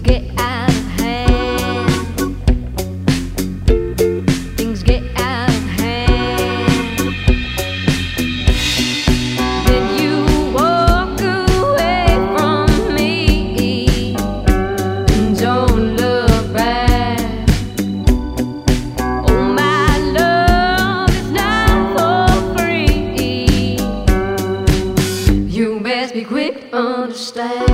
get out of hand. Things get out of hand. Then you walk away from me and don't look back. Oh, my love is not for free. You best be quick to understand.